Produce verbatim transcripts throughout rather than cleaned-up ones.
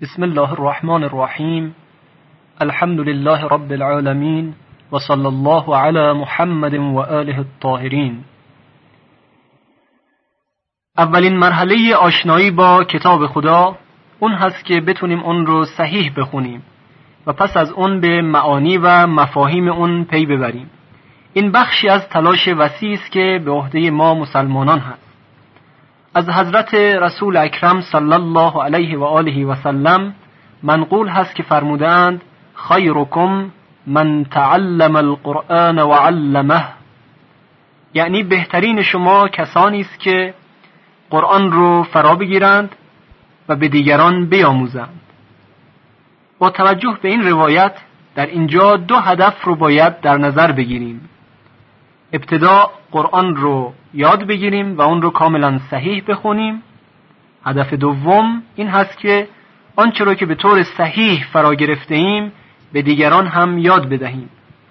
بسم الله الرحمن الرحیم. الحمد لله رب العالمین و صلی الله علی محمد و آله الطاهرین. اولین مرحله آشنایی با کتاب خدا اون هست که بتونیم اون رو صحیح بخونیم و پس از اون به معانی و مفاهیم اون پی ببریم. این بخشی از تلاش وسیع است که به عهده ما مسلمانان هست. از حضرت رسول اکرم صلی الله علیه و آله و سلم منقول هست که فرمودند خیرکم من تعلم القرآن و علمه، یعنی بهترین شما کسانی است که قرآن رو فرا بگیرند و به دیگران بیاموزند. با توجه به این روایت در اینجا دو هدف رو باید در نظر بگیریم. ابتدا قرآن رو یاد بگیریم و اون رو کاملا صحیح بخونیم. هدف دوم این هست که آنچه رو که به طور صحیح فرا گرفته ایم به دیگران هم یاد بدهیم.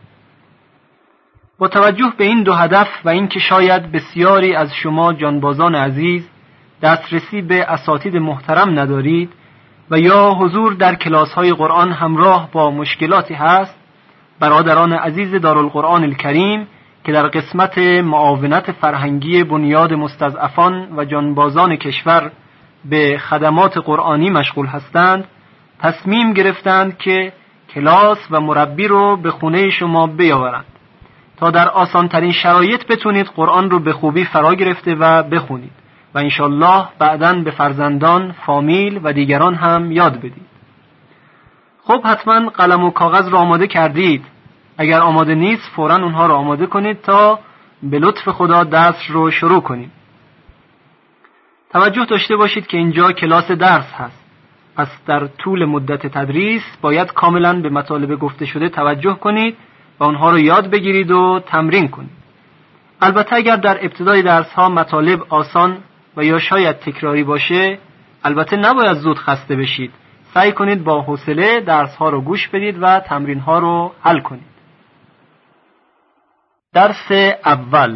با توجه به این دو هدف و اینکه شاید بسیاری از شما جانبازان عزیز دسترسی به اساتید محترم ندارید و یا حضور در کلاس‌های قرآن همراه با مشکلاتی هست، برادران عزیز دارالقرآن الکریم که در قسمت معاونت فرهنگی بنیاد مستضعفان و جانبازان کشور به خدمات قرآنی مشغول هستند، تصمیم گرفتند که کلاس و مربی رو به خونه شما بیاورند تا در آسانترین شرایط بتونید قرآن رو به خوبی فرا گرفته و بخونید و انشالله بعداً به فرزندان، فامیل و دیگران هم یاد بدید. خب حتما قلم و کاغذ رو آماده کردید. اگر آماده نیست فوراً اونها رو آماده کنید تا به لطف خدا درس رو شروع کنیم. توجه داشته باشید که اینجا کلاس درس هست، پس در طول مدت تدریس باید کاملاً به مطالب گفته شده توجه کنید و اونها رو یاد بگیرید و تمرین کنید. البته اگر در ابتدای درس ها مطالب آسان و یا شاید تکراری باشه، البته نباید زود خسته بشید. سعی کنید با حوصله درس ها رو گوش بدید و تمرین ها رو حل کنید. درس اول.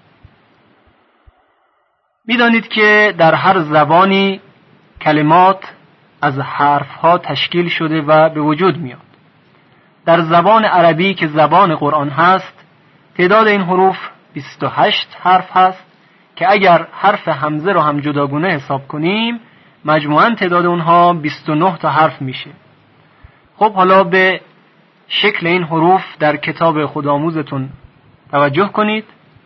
می‌دانید که در هر زبانی کلمات از حرف‌ها تشکیل شده و به وجود میاد. در زبان عربی که زبان قرآن هست تعداد این حروف بیست و هشت حرف هست که اگر حرف همزه رو هم جداگونه حساب کنیم مجموعاً تعداد اونها بیست و نه تا حرف میشه. خب حالا به شکل این حروف در کتاب خودآموزتون توجه کنید.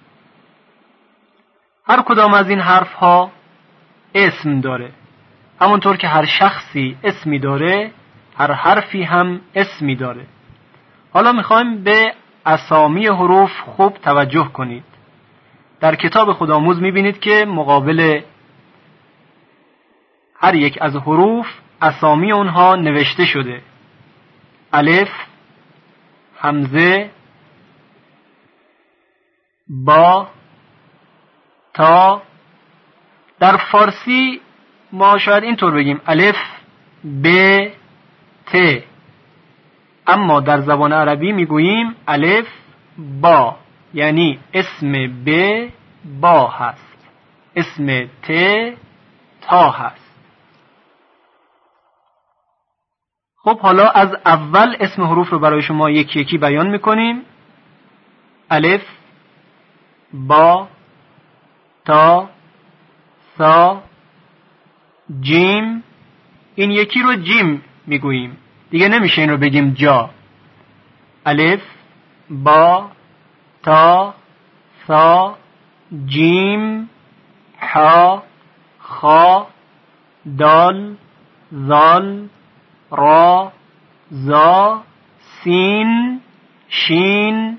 هر کدام از این حرف ها اسم داره. همونطور که هر شخصی اسمی داره، هر حرفی هم اسمی داره. حالا میخوایم به اسامی حروف خوب توجه کنید. در کتاب خودآموز میبینید که مقابل هر یک از حروف اسامی اونها نوشته شده. الف، همزه، با، تا. در فارسی ما شاید اینطور بگیم الف، ب، ت، اما در زبان عربی میگوییم الف، با، یعنی اسم ب با هست، اسم ت تا هست. خب حالا از اول اسم حروف رو برای شما یکی یکی بیان میکنیم. الف، با، تا، ثا، جیم. این یکی رو جیم میگوییم، دیگه نمیشه این رو بگیم جا. الف، با، تا، ثا، جیم، حا، خا، دال، ذال، را، زا، سین، شین،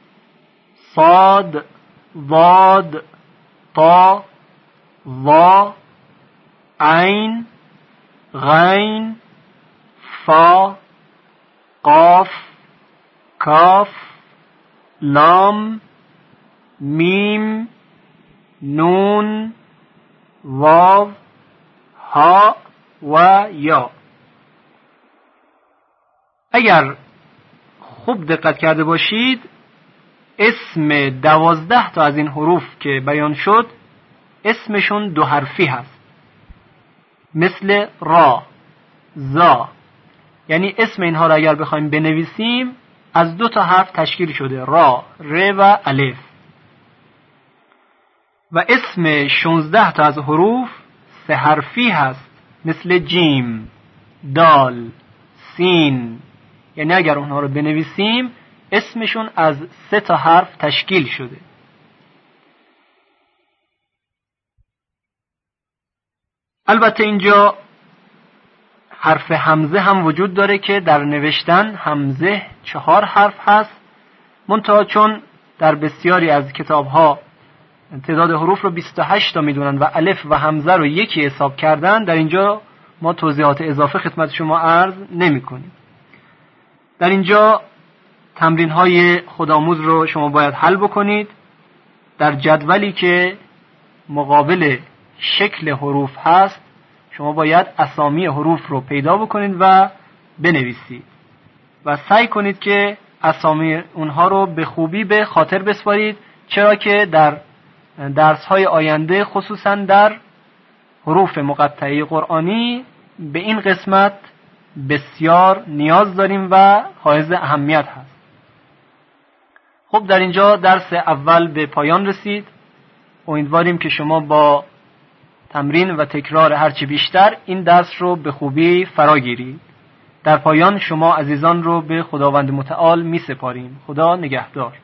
صاد، ضاد، طا، ظا، عین، غین، فا، قاف، کاف، لام، میم، نون، واو، ها و یا. اگر خوب دقت کرده باشید اسم دوازده تا از این حروف که بیان شد اسمشون دو حرفی هست. مثل را زا. یعنی اسم اینها را اگر بخوایم بنویسیم از دو تا حرف تشکیل شده، را، ر و الف. و اسم شانزده تا از حروف سه حرفی هست، مثل جیم، دال، سین. یعنی اگر اونها رو بنویسیم اسمشون از سه تا حرف تشکیل شده. البته اینجا حرف همزه هم وجود داره که در نوشتن همزه چهار حرف هست، منتها چون در بسیاری از کتاب‌ها تعداد حروف رو بیست و هشت تا میدونن و الف و همزه رو یکی حساب کردن، در اینجا ما توضیحات اضافه خدمت شما عرض نمی کنیم. در اینجا تمرین های خودآموز رو شما باید حل بکنید. در جدولی که مقابل شکل حروف هست شما باید اسامی حروف رو پیدا بکنید و بنویسید و سعی کنید که اسامی اونها رو به خوبی به خاطر بسپارید، چرا که در درس های آینده خصوصا در حروف مقطعه قرآنی به این قسمت بسیار نیاز داریم و حائز اهمیت هست. خب در اینجا درس اول به پایان رسید. امیدواریم که شما با تمرین و تکرار هرچی بیشتر این درس رو به خوبی فرا گیرید. در پایان شما عزیزان رو به خداوند متعال می سپاریم. خدا نگهدار.